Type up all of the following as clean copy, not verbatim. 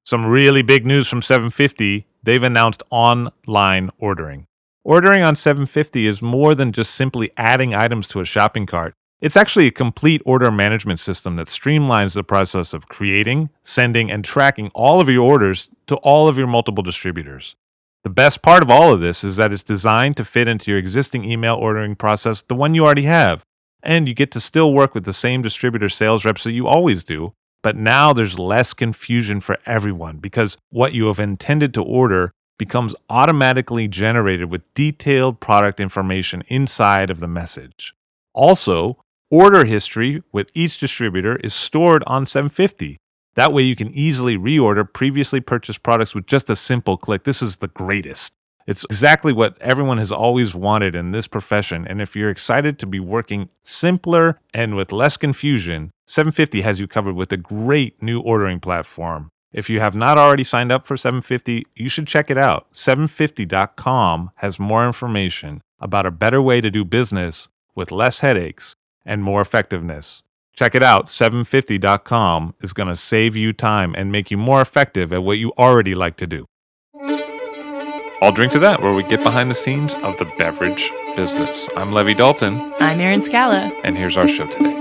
Some really big news from 750. They've announced online ordering. Ordering on 750 is more than just simply adding items to a shopping cart. It's actually a complete order management system that streamlines the process of creating, sending, and tracking all of your orders to all of your multiple distributors. The best part of all of this is that it's designed to fit into your existing email ordering process, the one you already have. And you get to still work with the same distributor sales reps that you always do, but now there's less confusion for everyone because what you have intended to order becomes automatically generated with detailed product information inside of the message. Also, order history with each distributor is stored on 750. That way you can easily reorder previously purchased products with just a simple click. This is the greatest. It's exactly what everyone has always wanted in this profession. And if you're excited to be working simpler and with less confusion, 750 has you covered with a great new ordering platform. If you have not already signed up for 750, you should check it out. 750.com has more information about a better way to do business with less headaches and more effectiveness. Check it out. 750.com is going to save you time and make you more effective at what you already like to do. I'll drink to that, where we get behind the scenes of the beverage business. I'm Levi Dalton. I'm Erin Scala. And here's our show today.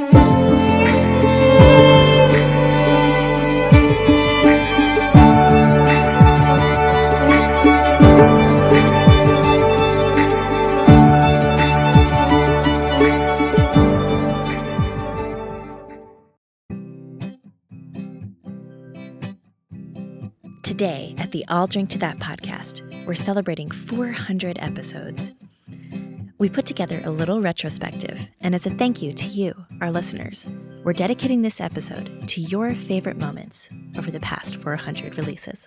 Today at the I'll Drink to That podcast, we're celebrating 400 episodes. We put together a little retrospective, and as a thank you to you, our listeners, we're dedicating this episode to your favorite moments over the past 400 releases.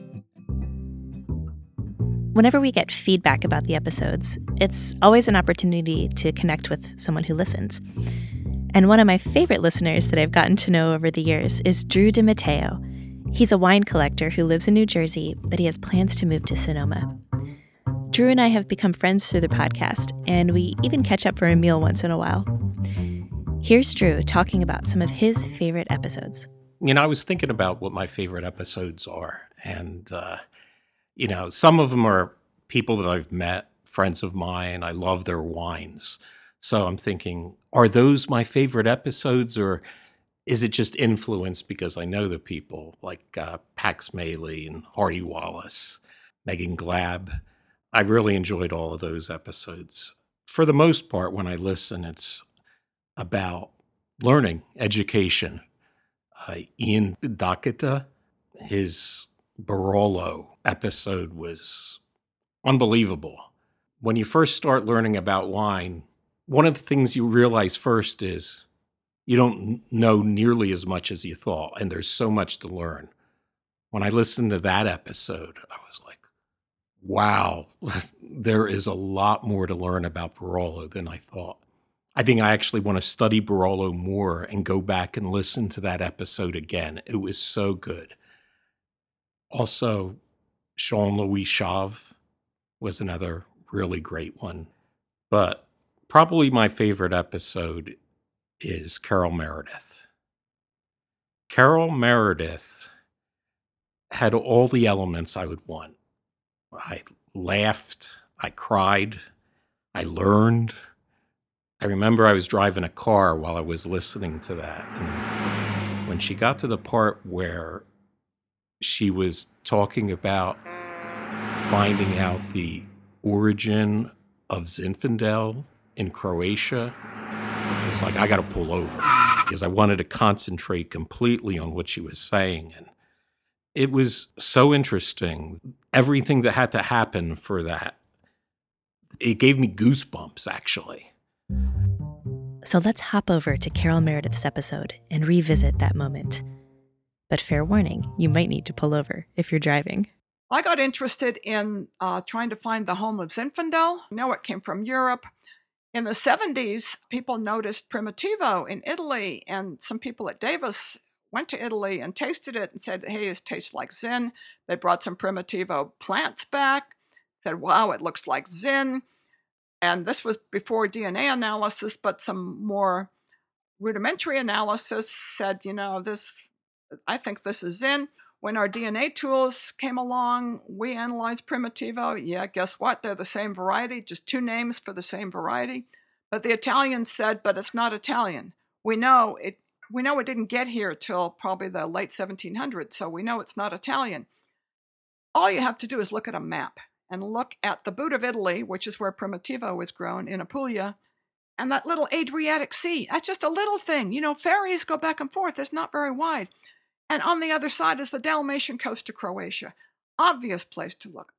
Whenever we get feedback about the episodes, it's always an opportunity to connect with someone who listens. And one of my favorite listeners that I've gotten to know over the years is Drew DeMatteo. He's a wine collector who lives in New Jersey, but he has plans to move to Sonoma. Drew and I have become friends through the podcast, and we even catch up for a meal once in a while. Here's Drew talking about some of his favorite episodes. I was thinking about what my favorite episodes are, and, some of them are people that I've met, friends of mine. I love their wines. So I'm thinking, are those my favorite episodes, or is it just influenced because I know the people like Pax Maley and Hardy Wallace, Megan Glab? I really enjoyed all of those episodes. For the most part, when I listen, it's about learning, education. Ian Dakota, his Barolo episode was unbelievable. When you first start learning about wine, one of the things you realize first is you don't know nearly as much as you thought, and there's so much to learn. When I listened to that episode, I was like, wow, there is a lot more to learn about Barolo than I thought. I think I actually want to study Barolo more and go back and listen to that episode again. It was so good. Also, Jean-Louis Chauve was another really great one. But probably my favorite episode is Carol Meredith. Carol Meredith had all the elements I would want. I laughed, I cried, I learned. I remember I was driving a car while I was listening to that. And when she got to the part where she was talking about finding out the origin of Zinfandel in Croatia, I was like, I got to pull over because I wanted to concentrate completely on what she was saying. And it was so interesting. Everything that had to happen for that, it gave me goosebumps, actually. So let's hop over to Carol Meredith's episode and revisit that moment. But fair warning, you might need to pull over if you're driving. I got interested in trying to find the home of Zinfandel. I know it came from Europe. In the 70s, people noticed Primitivo in Italy, and some people at Davis went to Italy and tasted it and said, hey, it tastes like Zin. They brought some Primitivo plants back, said, wow, it looks like Zin. And this was before DNA analysis, but some more rudimentary analysis said, I think this is Zin. When our DNA tools came along, we analyzed Primitivo. Yeah, guess what? They're the same variety, just two names for the same variety. But the Italians said, but it's not Italian. We know it didn't get here till probably the late 1700s, so we know it's not Italian. All you have to do is look at a map and look at the boot of Italy, which is where Primitivo was grown in Apulia, and that little Adriatic Sea. That's just a little thing. Ferries go back and forth. It's not very wide. And on the other side is the Dalmatian coast of Croatia. Obvious place to look.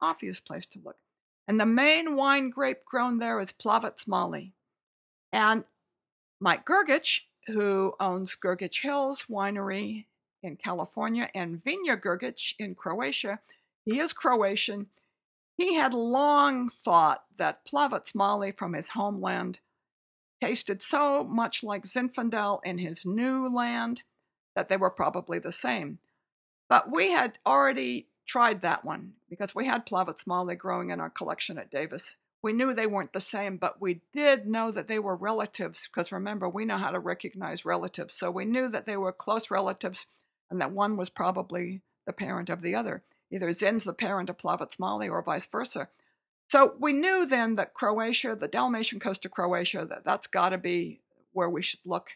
And the main wine grape grown there is Plavac Mali. And Mike Grgich, who owns Grgich Hills Winery in California and Vinja Grgich in Croatia, he is Croatian. He had long thought that Plavac Mali from his homeland tasted so much like Zinfandel in his new land that they were probably the same. But we had already tried that one because we had Plavac Mali growing in our collection at Davis. We knew they weren't the same, but we did know that they were relatives because remember, we know how to recognize relatives. So we knew that they were close relatives and that one was probably the parent of the other. Either Zin's the parent of Plavac Mali or vice versa. So we knew then that Croatia, the Dalmatian coast of Croatia, that's got to be where we should look.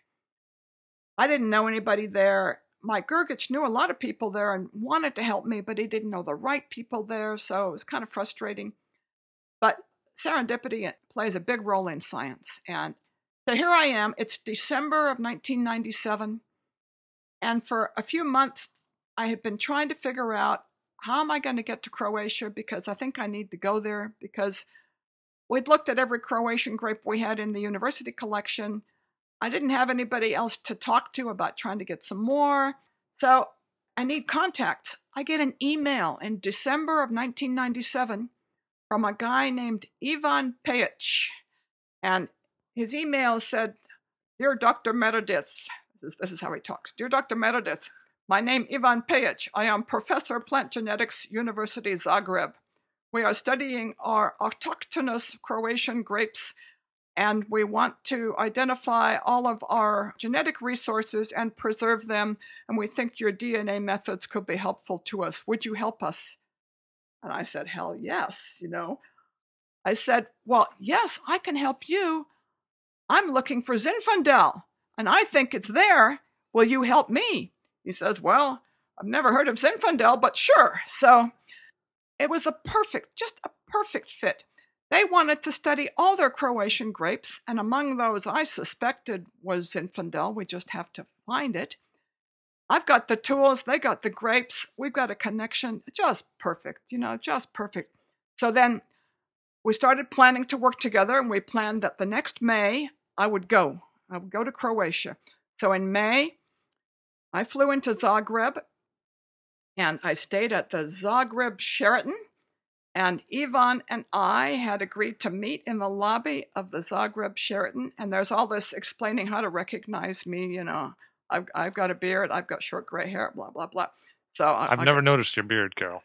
I didn't know anybody there. Mike Grgich knew a lot of people there and wanted to help me, but he didn't know the right people there, so it was kind of frustrating. But serendipity plays a big role in science. And so here I am. It's December of 1997. And for a few months, I had been trying to figure out how am I going to get to Croatia because I think I need to go there because we'd looked at every Croatian grape we had in the university collection. I didn't have anybody else to talk to about trying to get some more. So I need contacts. I get an email in December of 1997 from a guy named Ivan Pejic. And his email said, "Dear Dr. Meredith," this is how he talks, "Dear Dr. Meredith, my name Ivan Pejic. I am Professor of Plant Genetics, University Zagreb. We are studying our autochthonous Croatian grapes and we want to identify all of our genetic resources and preserve them, and we think your DNA methods could be helpful to us. Would you help us?" And I said, hell yes, I said, well, yes, I can help you. I'm looking for Zinfandel, and I think it's there. Will you help me? He says, well, I've never heard of Zinfandel, but sure. So it was just a perfect fit. They wanted to study all their Croatian grapes, and among those I suspected was Zinfandel. We just have to find it. I've got the tools, they got the grapes, we've got a connection, just perfect, just perfect. So then we started planning to work together, and we planned that the next May I would go to Croatia. So in May, I flew into Zagreb, and I stayed at the Zagreb Sheraton. And Ivan and I had agreed to meet in the lobby of the Zagreb Sheraton. And there's all this explaining how to recognize me. I've got a beard, I've got short gray hair, blah, blah, blah. So I've never noticed your beard, Carol.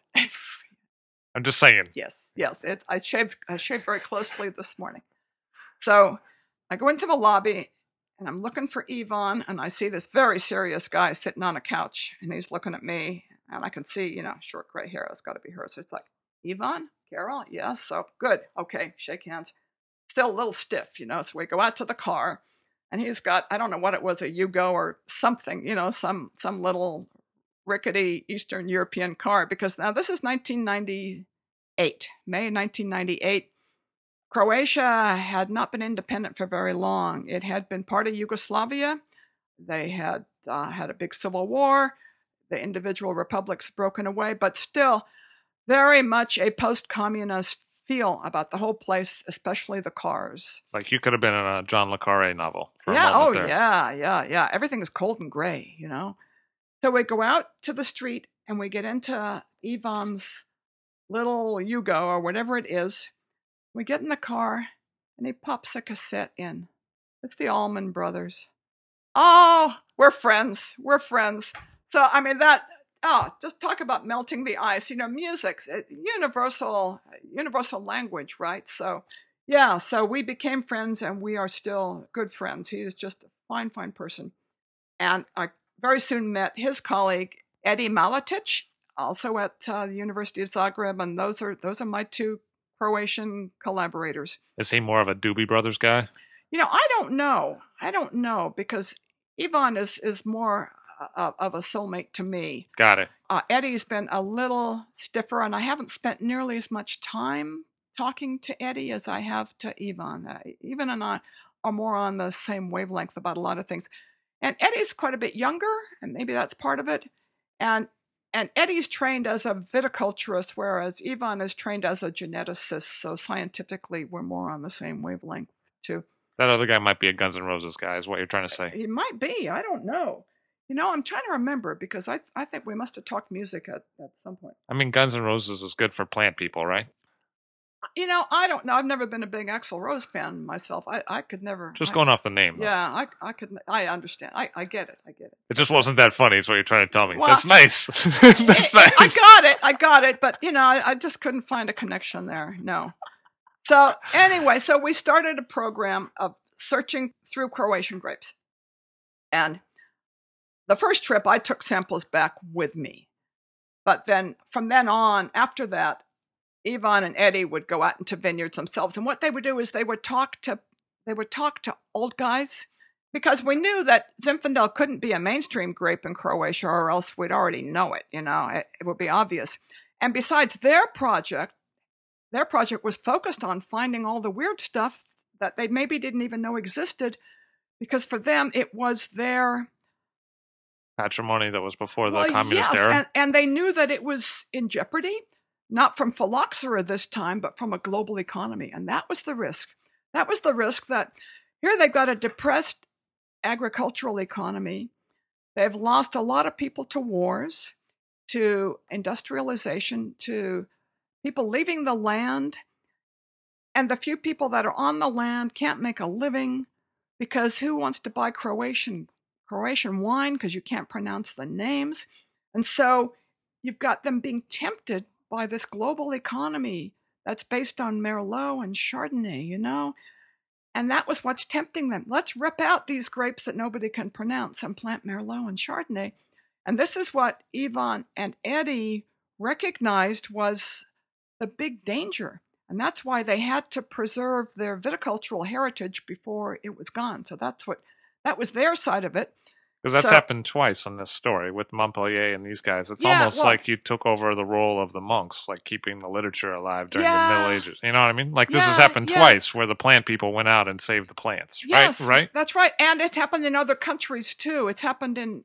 I'm just saying. Yes. I shaved very closely this morning. So I go into the lobby and I'm looking for Ivan, and I see this very serious guy sitting on a couch, and he's looking at me, and I can see, short gray hair. That's got to be her. So it's like, Ivan, Carol, yes. So good. Okay, shake hands. Still a little stiff, So we go out to the car, and he's got, I don't know what it was, a Yugo or something, some little rickety Eastern European car. Because now this is 1998, May 1998. Croatia had not been independent for very long. It had been part of Yugoslavia. They had had a big civil war. The individual republics broken away, but still very much a post-communist feel about the whole place, especially the cars. Like you could have been in a John le Carré novel for a moment there. Yeah. Everything is cold and gray, So we go out to the street and we get into Ivan's little Yugo or whatever it is. We get in the car and he pops a cassette in. It's the Allman Brothers. Oh, we're friends. So, just talk about melting the ice. Music, universal language, right? So, yeah, so we became friends and we are still good friends. He is just a fine person. And I very soon met his colleague, Eddie Malatic, also at the University of Zagreb, and those are my two Croatian collaborators. Is he more of a Doobie Brothers guy? I don't know because Ivan is more of a soulmate to me. Got it. Eddie's been a little stiffer, and I haven't spent nearly as much time talking to Eddie as I have to Ivan. Ivan and I are more on the same wavelength about a lot of things. And Eddie's quite a bit younger, and maybe that's part of it. And Eddie's trained as a viticulturist, whereas Ivan is trained as a geneticist. So scientifically, we're more on the same wavelength, too. That other guy might be a Guns N' Roses guy, is what you're trying to say. He might be. I don't know. I'm trying to remember because I think we must have talked music at some point. I mean, Guns N' Roses is good for plant people, right? I don't know. I've never been a big Axl Rose fan myself. I could never. Just going off the name, though. Yeah, I could. I understand. I get it. It just wasn't that funny, is what you're trying to tell me. Well, that's nice. That's nice. I got it. But, I just couldn't find a connection there. No. So anyway, we started a program of searching through Croatian grapes. And the first trip, I took samples back with me. But then from then on, after that, Ivan and Eddie would go out into vineyards themselves. And what they would do is they would talk to old guys, because we knew that Zinfandel couldn't be a mainstream grape in Croatia, or else we'd already know it. It would be obvious. And besides, their project was focused on finding all the weird stuff that they maybe didn't even know existed, because for them it was their patrimony that was before the communist yes, era. And they knew that it was in jeopardy, not from phylloxera this time, but from a global economy. And that was the risk. That was the risk that here they've got a depressed agricultural economy. They've lost a lot of people to wars, to industrialization, to people leaving the land. And the few people that are on the land can't make a living, because who wants to buy Croatian wine, because you can't pronounce the names? And so you've got them being tempted by this global economy that's based on Merlot and Chardonnay, And that was what's tempting them. Let's rip out these grapes that nobody can pronounce and plant Merlot and Chardonnay. And this is what Ivan and Eddie recognized was the big danger. And that's why they had to preserve their viticultural heritage before it was gone. So that was their side of it. Because that's happened twice in this story with Montpellier and these guys. It's almost like you took over the role of the monks, like keeping the literature alive during the Middle Ages. You know what I mean? Like this has happened twice, where the plant people went out and saved the plants. Yes, right? That's right. And it's happened in other countries too. It's happened in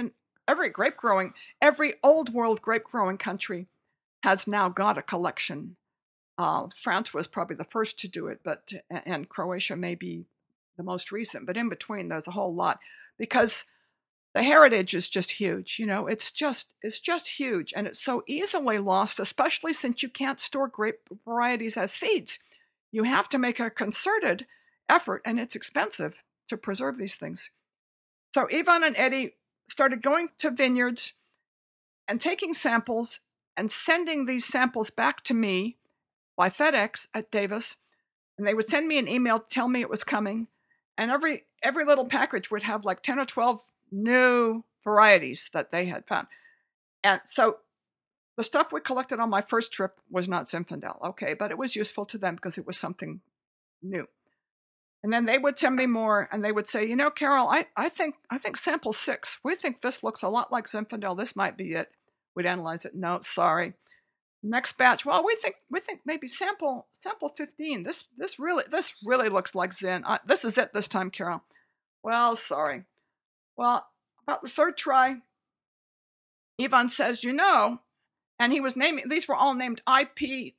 every old world grape growing country has now got a collection. France was probably the first to do it, and Croatia may be the most recent. But in between, there's a whole lot, because the heritage is just huge. It's just huge, and it's so easily lost, especially since you can't store grape varieties as seeds. You have to make a concerted effort, and it's expensive to preserve these things. So Ivan and Eddie started going to vineyards and taking samples and sending these samples back to me by FedEx at Davis, and they would send me an email, tell me it was coming, and every little package would have like 10 or 12 new varieties that they had found. And so the stuff we collected on my first trip was not Zinfandel, okay, but it was useful to them because it was something new. And then they would send me more, and they would say, Carol, I think sample 6, we think this looks a lot like Zinfandel. This might be it. We'd analyze it. No, sorry. Next batch. Well, we think maybe sample 15. This really looks like Zin. This is it this time, Carol. Well, sorry. Well, about the third try, Ivan says, and he was naming, these were all named IP6,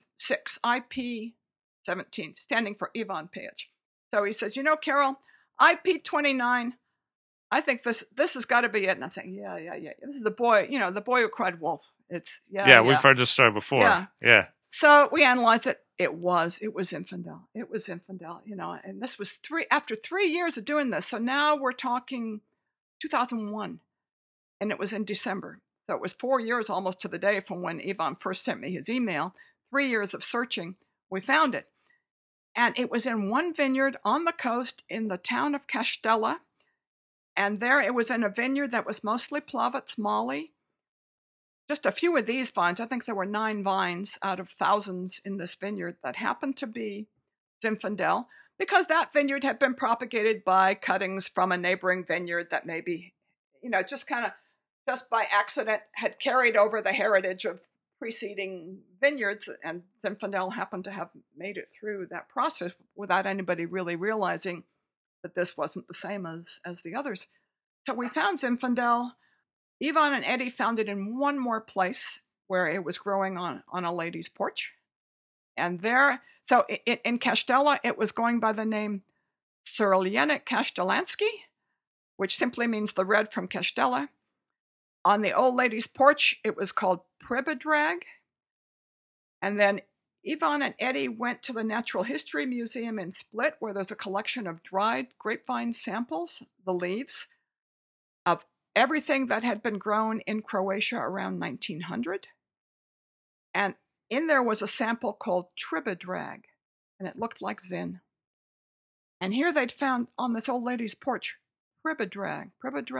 IP17, standing for Ivan Page. So he says, Carol, IP29, I think this has got to be it. And I'm saying, yeah. This is the boy who cried wolf. We've heard this story before. Yeah. So we analyzed it. It was Zinfandel. It was Zinfandel, and this was after 3 years of doing this. So now we're talking 2001, and it was in December. So it was 4 years almost to the day from when Ivan first sent me his email. 3 years of searching, we found it. And it was in one vineyard on the coast in the town of Castella. And there it was in a vineyard that was mostly Plavets Molly, just a few of these vines. I think there were 9 vines out of thousands in this vineyard that happened to be Zinfandel, because that vineyard had been propagated by cuttings from a neighboring vineyard that maybe, just by accident had carried over the heritage of preceding vineyards, and Zinfandel happened to have made it through that process without anybody really realizing that this wasn't the same as the others. So we found Zinfandel. Yvonne and Eddie found it in one more place where it was growing on a lady's porch. And so in Castella, it was going by the name Cyrillianic Castellansky, which simply means the red from Castella. On the old lady's porch, it was called Pribidrag. And then Yvonne and Eddie went to the Natural History Museum in Split, where there's a collection of dried grapevine samples, the leaves, of everything that had been grown in Croatia around 1900. And in there was a sample called Tribidrag, and it looked like Zin. And here they'd found on this old lady's porch, Tribidrag,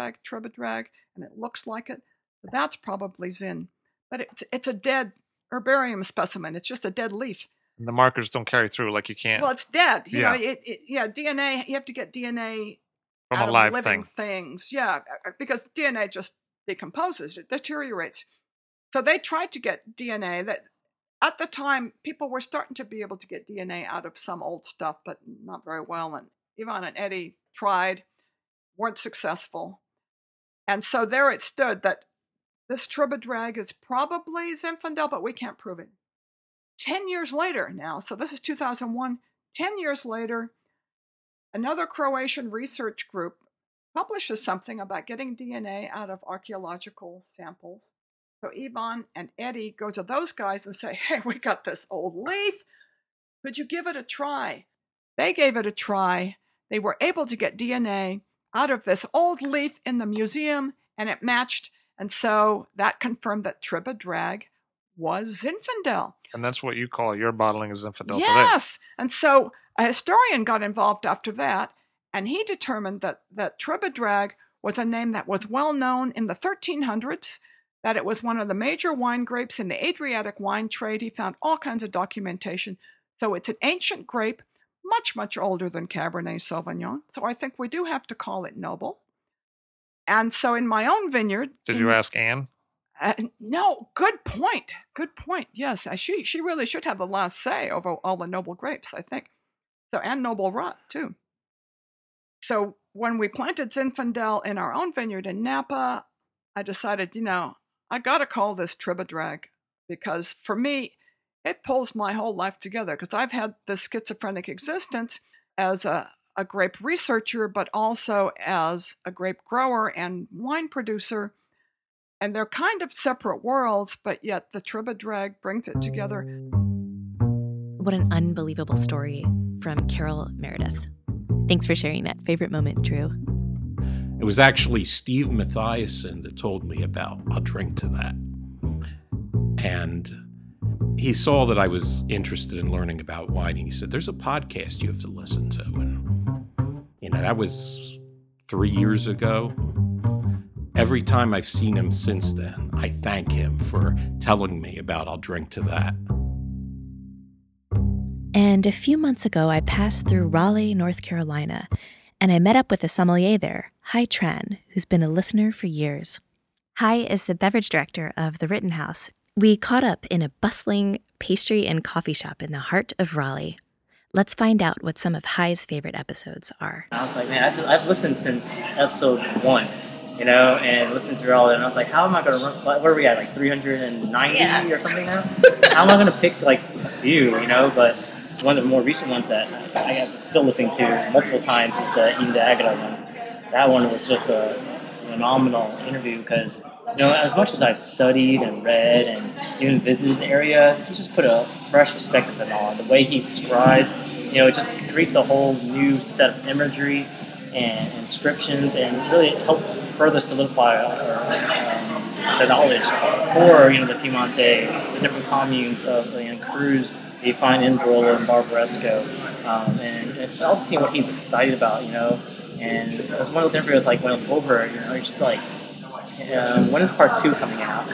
and it looks like it. But that's probably Zin. But it's a dead herbarium specimen. It's just a dead leaf. And the markers don't carry through, like you can't. Well, it's dead. DNA, you have to get DNA from out a live of living thing. things. Yeah, because DNA just decomposes, it deteriorates. So they tried to get DNA that at the time, people were starting to be able to get DNA out of some old stuff, but not very well. And Yvonne and Eddie tried, weren't successful. And so there it stood that this Tribidrag is probably Zinfandel, but we can't prove it. 10 years later now, so this is 2001, 10 years later, another Croatian research group publishes something about getting DNA out of archaeological samples. So Yvonne and Eddie go to those guys and say, hey, we got this old leaf. Could you give it a try? They gave it a try. They were able to get DNA out of this old leaf in the museum, and it matched. And so that confirmed that Tribidrag was Zinfandel. And that's what you call your bottling of Zinfandel today. Yes. And so a historian got involved after that, and he determined that Tribidrag was a name that was well known in the 1300s, that it was one of the major wine grapes in the Adriatic wine trade. He found all kinds of documentation. So it's an ancient grape, much, much older than Cabernet Sauvignon. So I think we do have to call it noble. And so in my own vineyard... Did you ask Anne? No, good point. Good point. Yes, she really should have the last say over all the noble grapes, I think. So, and noble rot, too. So when we planted Zinfandel in our own vineyard in Napa, I decided, I got to call this Tribidrag, because for me, it pulls my whole life together, because I've had this schizophrenic existence as a grape researcher, but also as a grape grower and wine producer. And they're kind of separate worlds, but yet the Tribidrag brings it together. What an unbelievable story from Carol Meredith. Thanks for sharing that favorite moment, Drew. It was actually Steve Mathiasen that told me about I'll Drink to That. And he saw that I was interested in learning about wine, and he said, there's a podcast you have to listen to. And, that was 3 years ago. Every time I've seen him since then, I thank him for telling me about I'll Drink to That. And a few months ago, I passed through Raleigh, North Carolina, and I met up with a sommelier there, Hai Tran, who's been a listener for years. Hai is the beverage director of The Rittenhouse. We caught up in a bustling pastry and coffee shop in the heart of Raleigh. Let's find out what some of Hai's favorite episodes are. I was like, man, I've listened since episode 1, and listened through all of it. And I was like, how am I going to run? What are we at, like 390 or something now? How am I going to pick like a few, But one of the more recent ones that I am still listening to multiple times is the Eden de Agata one. That one was just a phenomenal interview because, as much as I've studied and read and even visited the area, he just put a fresh perspective on it all. The way he describes, it just creates a whole new set of imagery and inscriptions, and really help further solidify the knowledge for the Piemonte, the different communes of Cruz, that you find in Barolo and Barbaresco, and it's all seeing what he's excited about, And it was one of those interviews, like when it was over, you're just like, when is part 2 coming out?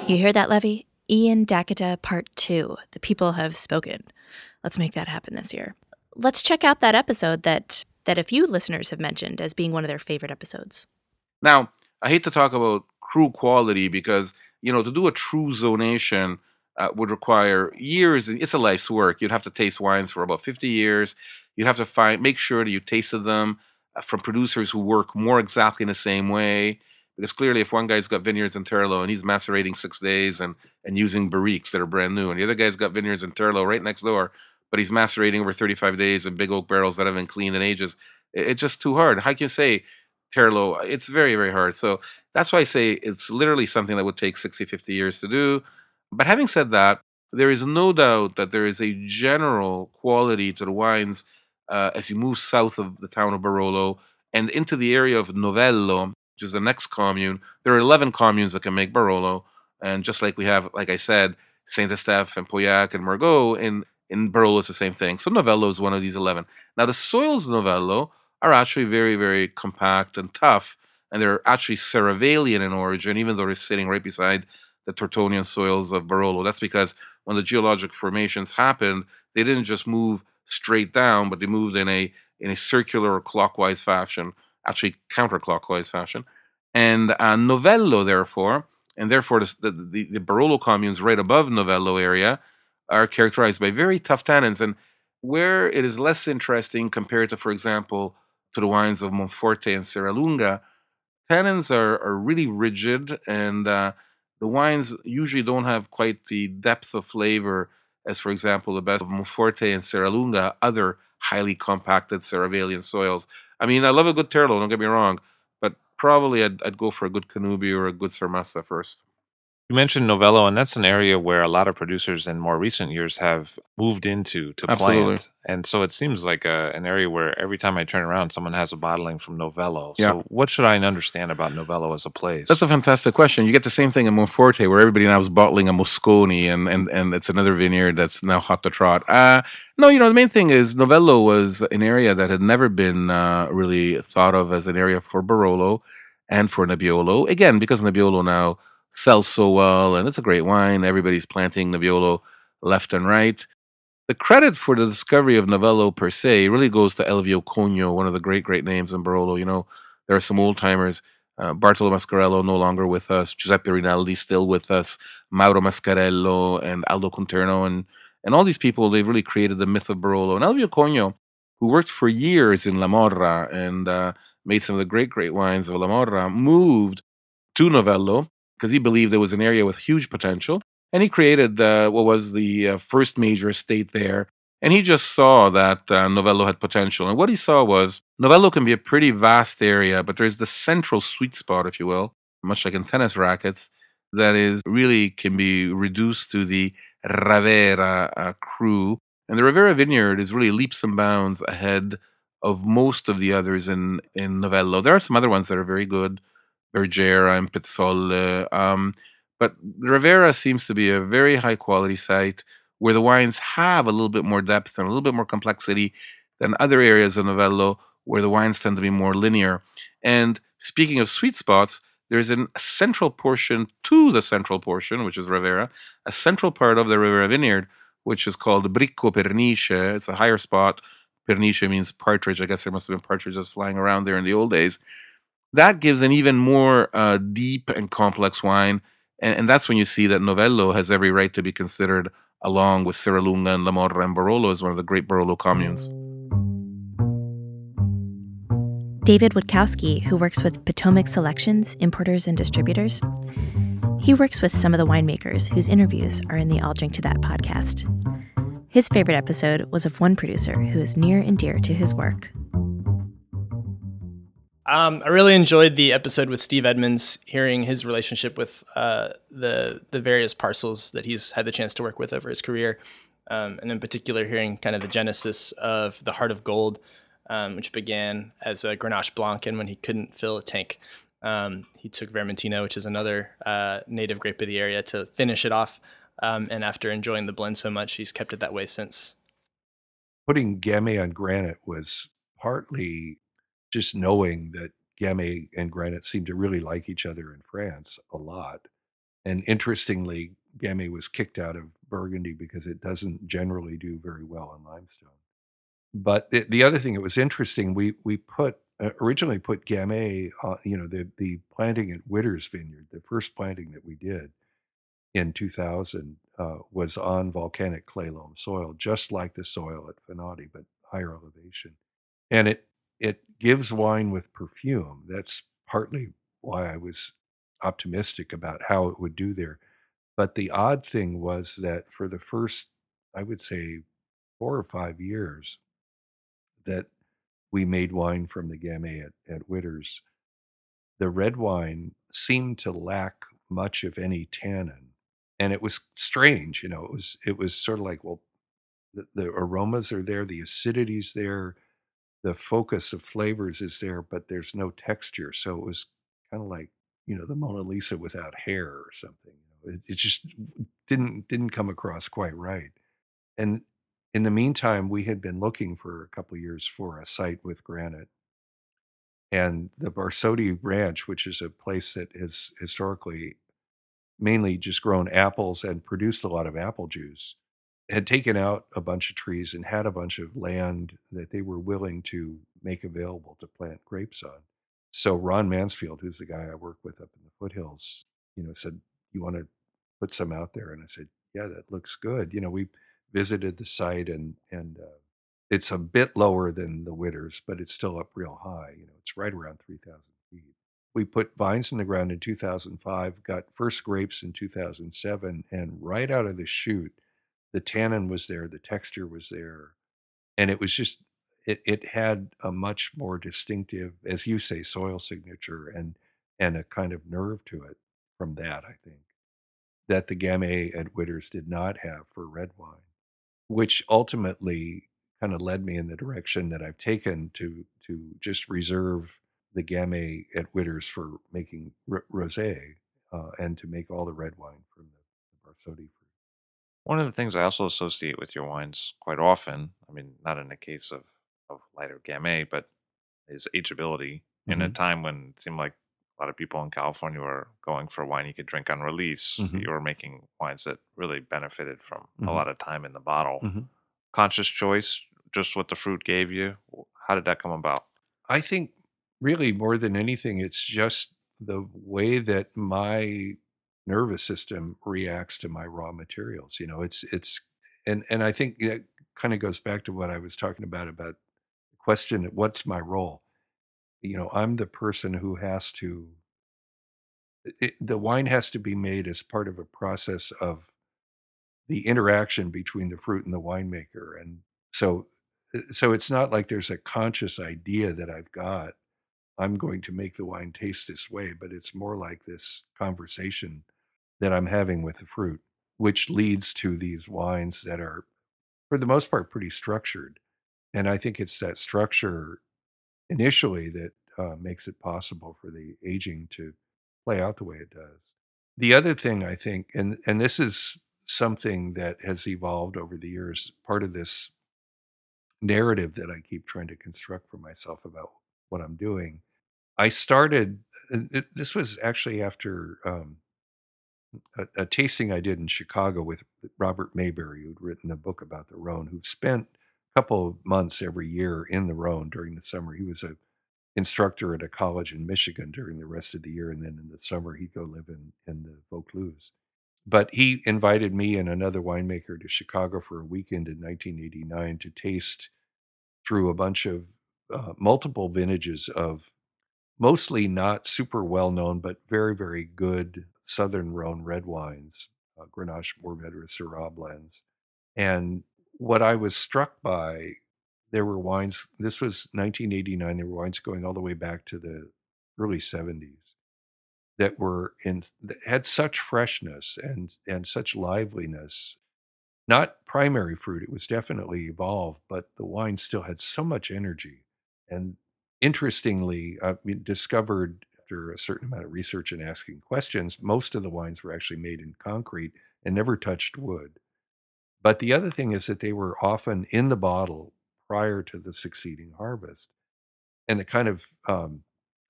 You hear that, Levy? Ian Dakota Part 2. The people have spoken. Let's make that happen this year. Let's check out that episode that a few listeners have mentioned as being one of their favorite episodes. Now, I hate to talk about crew quality because, to do a true zonation would require years. It's a life's work. You'd have to taste wines for about 50 years. You'd have to make sure that you tasted them from producers who work more exactly in the same way. Because clearly, if one guy's got vineyards in Terlo and he's macerating 6 days and using barriques that are brand new, and the other guy's got vineyards in Terlo right next door, but he's macerating over 35 days in big oak barrels that haven't been cleaned in ages, it's just too hard. How can you say Terlo? It's very, very hard. So that's why I say it's literally something that would take 60, 50 years to do. But having said that, there is no doubt that there is a general quality to the wines as you move south of the town of Barolo and into the area of Novello, which is the next commune. There are 11 communes that can make Barolo. And just like we have, like I said, Saint Estèphe and Pauillac and Margaux, in Barolo it's the same thing. So Novello is one of these 11. Now the soils of Novello are actually very, very compact and tough. And they're actually Ceravalian in origin, even though they're sitting right beside the Tortonian soils of Barolo. That's because when the geologic formations happened, they didn't just move straight down, but they moved in a circular or clockwise fashion, actually counterclockwise fashion. And Novello, therefore, the Barolo communes right above Novello area are characterized by very tough tannins. And where it is less interesting compared to, for example, to the wines of Monforte and Serralunga, tannins are really rigid, and the wines usually don't have quite the depth of flavor as, for example, the best of Monforte and Serralunga, other highly compacted Ceravalian soils. I mean, I love a good Terlo, don't get me wrong, but probably I'd go for a good Canubi or a good Sermassa first. You mentioned Novello, and that's an area where a lot of producers in more recent years have moved into to Absolutely. plant. And so it seems like an area where every time I turn around, someone has a bottling from Novello. Yeah. So what should I understand about Novello as a place? That's a fantastic question. You get the same thing in Monforte, where everybody now is bottling a Mosconi, and it's another vineyard that's now hot to trot. No, the main thing is Novello was an area that had never been really thought of as an area for Barolo and for Nebbiolo. Again, because Nebbiolo now sells so well, and it's a great wine. Everybody's planting Nebbiolo left and right. The credit for the discovery of Novello per se really goes to Elvio Cogno, one of the great, great names in Barolo. There are some old timers. Bartolo Mascarello no longer with us. Giuseppe Rinaldi still with us. Mauro Mascarello and Aldo Conterno and all these people. They've really created the myth of Barolo. And Elvio Cogno, who worked for years in La Morra and made some of the great, great wines of La Morra, moved to Novello because he believed there was an area with huge potential. And he created what was the first major estate there. And he just saw that Novello had potential. And what he saw was Novello can be a pretty vast area, but there's the central sweet spot, if you will, much like in tennis rackets, that is really can be reduced to the Ravera crew. And the Ravera vineyard is really leaps and bounds ahead of most of the others in Novello. There are some other ones that are very good, Bergera and Pizzole. But Ravera seems to be a very high quality site where the wines have a little bit more depth and a little bit more complexity than other areas of Novello where the wines tend to be more linear. And speaking of sweet spots, there's a central portion to the central portion, which is Ravera, a central part of the Ravera vineyard, which is called Bricco Pernice. It's a higher spot. Pernice means partridge. I guess there must have been partridges flying around there in the old days. That gives an even more deep and complex wine. And that's when you see that Novello has every right to be considered, along with Serralunga and La Morra and Barolo, as one of the great Barolo communes. David Witkowski, who works with Potomac Selections, importers and distributors, he works with some of the winemakers whose interviews are in the I'll Drink to That podcast. His favorite episode was of one producer who is near and dear to his work. I really enjoyed the episode with Steve Edmonds, hearing his relationship with the various parcels that he's had the chance to work with over his career, and in particular hearing kind of the genesis of the Heart of Gold, which began as a Grenache Blanc, and when he couldn't fill a tank, he took Vermentino, which is another native grape of the area, to finish it off, and after enjoying the blend so much, he's kept it that way since. Putting Gamay on Granite was partly just knowing that Gamay and Granite seemed to really like each other in France a lot. And interestingly, Gamay was kicked out of Burgundy because it doesn't generally do very well in limestone. But the other thing, it was interesting. We put originally put Gamay, the planting at Witter's Vineyard, the first planting that we did in 2000 was on volcanic clay loam soil, just like the soil at Finati, but higher elevation. And it gives wine with perfume. That's partly why I was optimistic about how it would do there. But the odd thing was that for the first, I would say, 4 or 5 years that we made wine from the Gamay at Witter's, the red wine seemed to lack much of any tannin. And it was strange, it was sort of like, well, the aromas are there, the acidity's there, the focus of flavors is there, but there's no texture. So it was kind of like, the Mona Lisa without hair or something. It just didn't come across quite right. And in the meantime, we had been looking for a couple of years for a site with granite. And the Barsodi Ranch, which is a place that has historically mainly just grown apples and produced a lot of apple juice, had taken out a bunch of trees and had a bunch of land that they were willing to make available to plant grapes on. So Ron Mansfield, who's the guy I work with up in the foothills, said, "You want to put some out there?" And I said, "Yeah, that looks good." We visited the site, and it's a bit lower than the Witters, but it's still up real high. It's right around 3,000 feet. We put vines in the ground in 2005, got first grapes in 2007, and right out of the chute, the tannin was there, the texture was there, and it was just it had a much more distinctive, as you say, soil signature and a kind of nerve to it from that, I think, that the Gamay at Witters did not have for red wine, which ultimately kind of led me in the direction that I've taken to just reserve the Gamay at Witters for making rosé, and to make all the red wine from the Barsodi fruit. One of the things I also associate with your wines quite often, I mean, not in the case of lighter Gamay, but is ageability. In a Mhm. time when it seemed like a lot of people in California were going for wine you could drink on release, Mhm. you were making wines that really benefited from a Mhm. lot of time in the bottle. Mhm. Conscious choice, just what the fruit gave you. How did that come about? I think really more than anything, it's just the way that my nervous system reacts to my raw materials. It's and I think that kind of goes back to what I was talking about the question, what's my role? I'm the person who has to the wine has to be made as part of a process of the interaction between the fruit and the winemaker. And so so it's not like there's a conscious idea that I've got, I'm going to make the wine taste this way, but it's more like this conversation that I'm having with the fruit, which leads to these wines that are, for the most part, pretty structured. And I think it's that structure initially that makes it possible for the aging to play out the way it does. The other thing I think, and this is something that has evolved over the years, part of this narrative that I keep trying to construct for myself about what I'm doing. I started, this was actually after a tasting I did in Chicago with Robert Mayberry, who'd written a book about the Rhone, who spent a couple of months every year in the Rhone during the summer. He was a instructor at a college in Michigan during the rest of the year, and then in the summer he'd go live in the Vaucluse. But he invited me and another winemaker to Chicago for a weekend in 1989 to taste through a bunch of multiple vintages of mostly not super well known, but very, very good Southern Rhone red wines, Grenache, Mourvedre, Syrah blends. And what I was struck by, there were wines, this was 1989, there were wines going all the way back to the early 70s that were that had such freshness and such liveliness. Not primary fruit, it was definitely evolved, but the wine still had so much energy. And interestingly, we discovered after a certain amount of research and asking questions, most of the wines were actually made in concrete and never touched wood. But the other thing is that they were often in the bottle prior to the succeeding harvest. And the kind of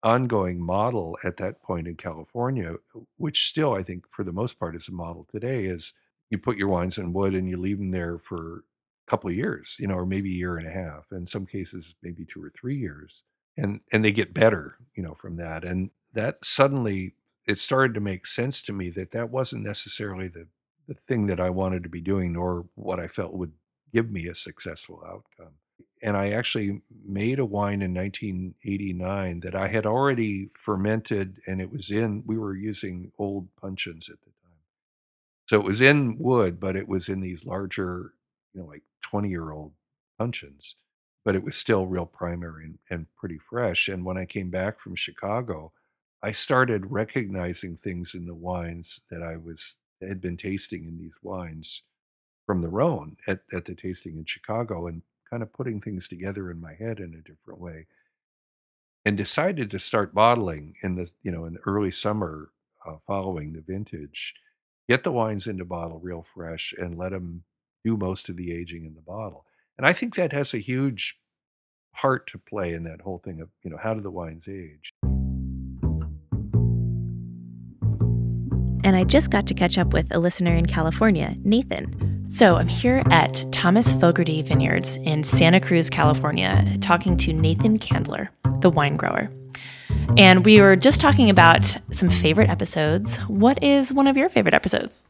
ongoing model at that point in California, which still I think for the most part is a model today, is you put your wines in wood and you leave them there for a couple of years, or maybe a year and a half. In some cases, maybe 2 or 3 years, and they get better, from that. And that suddenly it started to make sense to me that that wasn't necessarily the thing that I wanted to be doing, nor what I felt would give me a successful outcome. And I actually made a wine in 1989 that I had already fermented, and we were using old puncheons at the time. So it was in wood, but it was in these larger, like 20-year-old puncheons, but it was still real primary and pretty fresh. And when I came back from Chicago, I started recognizing things in the wines that had been tasting in these wines from the Rhone at the tasting in Chicago, and kind of putting things together in my head in a different way, and decided to start bottling in the early summer following the vintage, get the wines into bottle real fresh and let them do most of the aging in the bottle. And I think that has a huge part to play in that whole thing of, how do the wines age? And I just got to catch up with a listener in California, Nathan. So I'm here at Thomas Fogarty Vineyards in Santa Cruz, California, talking to Nathan Candler, the wine grower. And we were just talking about some favorite episodes. What is one of your favorite episodes?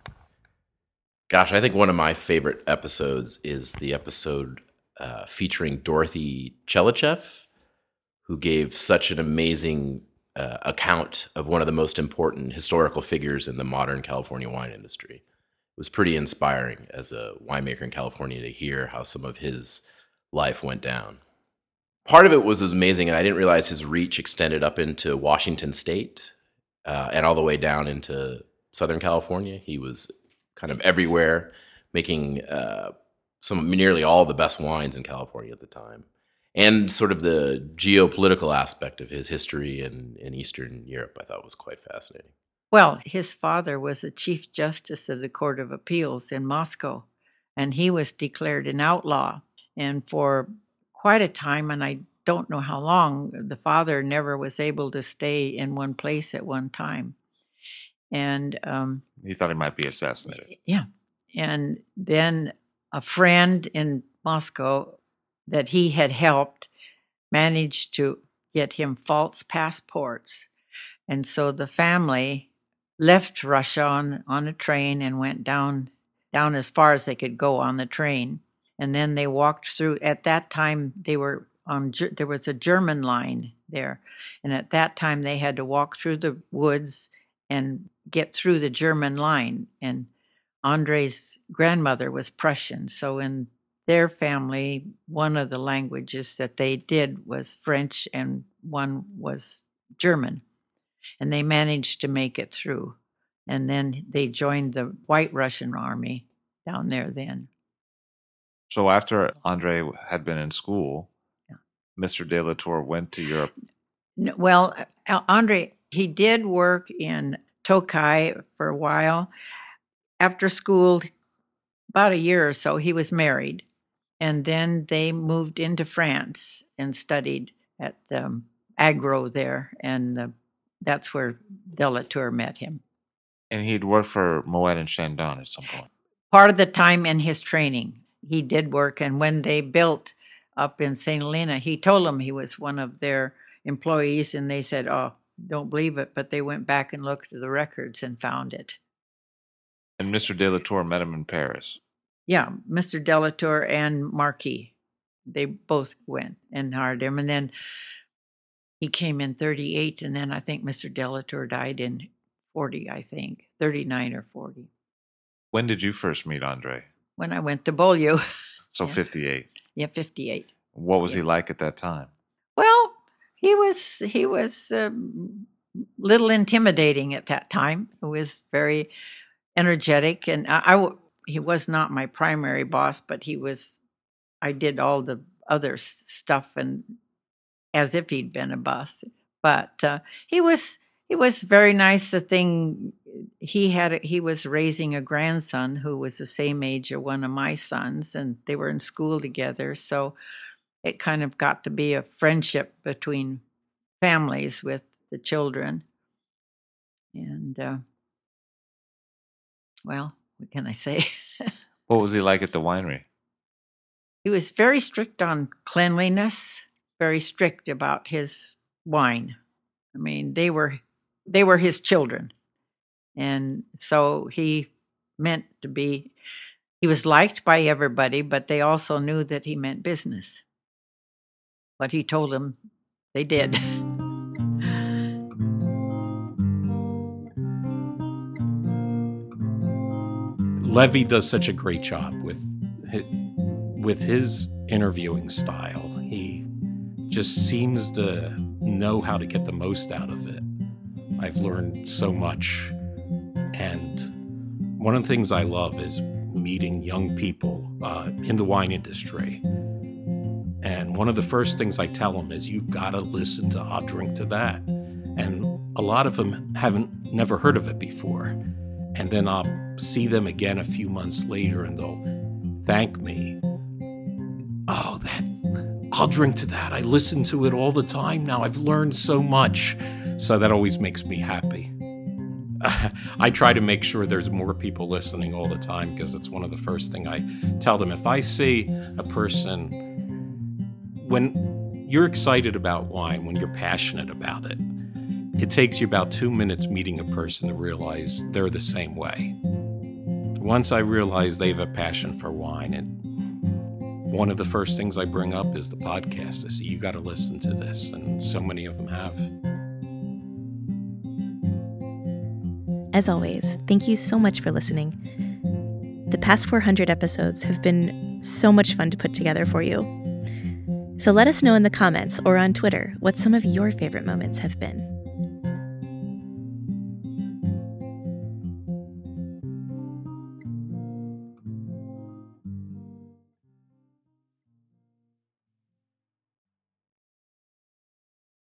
Gosh, I think one of my favorite episodes is the episode featuring Dorothy Chelichev, who gave such an amazing account of one of the most important historical figures in the modern California wine industry. It was pretty inspiring as a winemaker in California to hear how some of his life went down. Part of it was amazing, and I didn't realize his reach extended up into Washington State and all the way down into Southern California. He was kind of everywhere, making nearly all the best wines in California at the time. And sort of the geopolitical aspect of his history in Eastern Europe, I thought was quite fascinating. Well, his father was the Chief Justice of the Court of Appeals in Moscow, and he was declared an outlaw. And for quite a time, and I don't know how long, the father never was able to stay in one place at one time. And he thought he might be assassinated. Yeah. And then a friend in Moscow that he had helped managed to get him false passports. And so the family left Russia on a train and went down as far as they could go on the train. And then they walked through. At that time, they were there was a German line there. And at that time, they had to walk through the woods and get through the German line. And Andre's grandmother was Prussian. So in their family, one of the languages that they did was French and one was German. And they managed to make it through. And then they joined the White Russian Army down there then. So after Andre had been in school, Mr. de la Tour went to Europe. Well, Andre, he did work in Tokaj for a while. After school, about a year or so, he was married. And then they moved into France and studied at Agro there. And that's where de la Tour met him. And he'd worked for Moet and Chandon at some point. Part of the time in his training, he did work. And when they built up in St. Helena, he told them he was one of their employees. And they said, oh, don't believe it. But they went back and looked at the records and found it. And Mr. de la Tour met him in Paris. Yeah, Mr. de la Tour and Marquis. They both went and hired him. And then he came in 38. And then I think Mr. de la Tour died in 40, I think, 39 or 40. When did you first meet Andre? When I went to Beaulieu. So 58. Yeah, 58. What was he like at that time? Well, he was a little intimidating at that time. He was very energetic, and he was not my primary boss, but I did all the other stuff and as if he'd been a boss. But he was very nice. The thing he was raising a grandson who was the same age of one of my sons, and they were in school together. So it kind of got to be a friendship between families with the children. And, well, what can I say? What was he like at the winery? He was very strict on cleanliness, very strict about his wine. I mean, they were his children. And so he was liked by everybody, but they also knew that he meant business. What he told them, they did. Levy does such a great job with his interviewing style. He just seems to know how to get the most out of it. I've learned so much. And one of the things I love is meeting young people in the wine industry. And one of the first things I tell them is, you've got to listen to I'll Drink to That. And a lot of them never heard of it before. And then I'll see them again a few months later and they'll thank me. Oh, I'll Drink to That. I listen to it all the time now. I've learned so much. So that always makes me happy. I try to make sure there's more people listening all the time, because it's one of the first things I tell them. If I see a person, when you're excited about wine, when you're passionate about it, it takes you about 2 minutes meeting a person to realize they're the same way. Once I realize they have a passion for wine, and one of the first things I bring up is the podcast. I say, you got to listen to this, and so many of them have. As always, thank you so much for listening. The past 400 episodes have been so much fun to put together for you. So let us know in the comments or on Twitter what some of your favorite moments have been.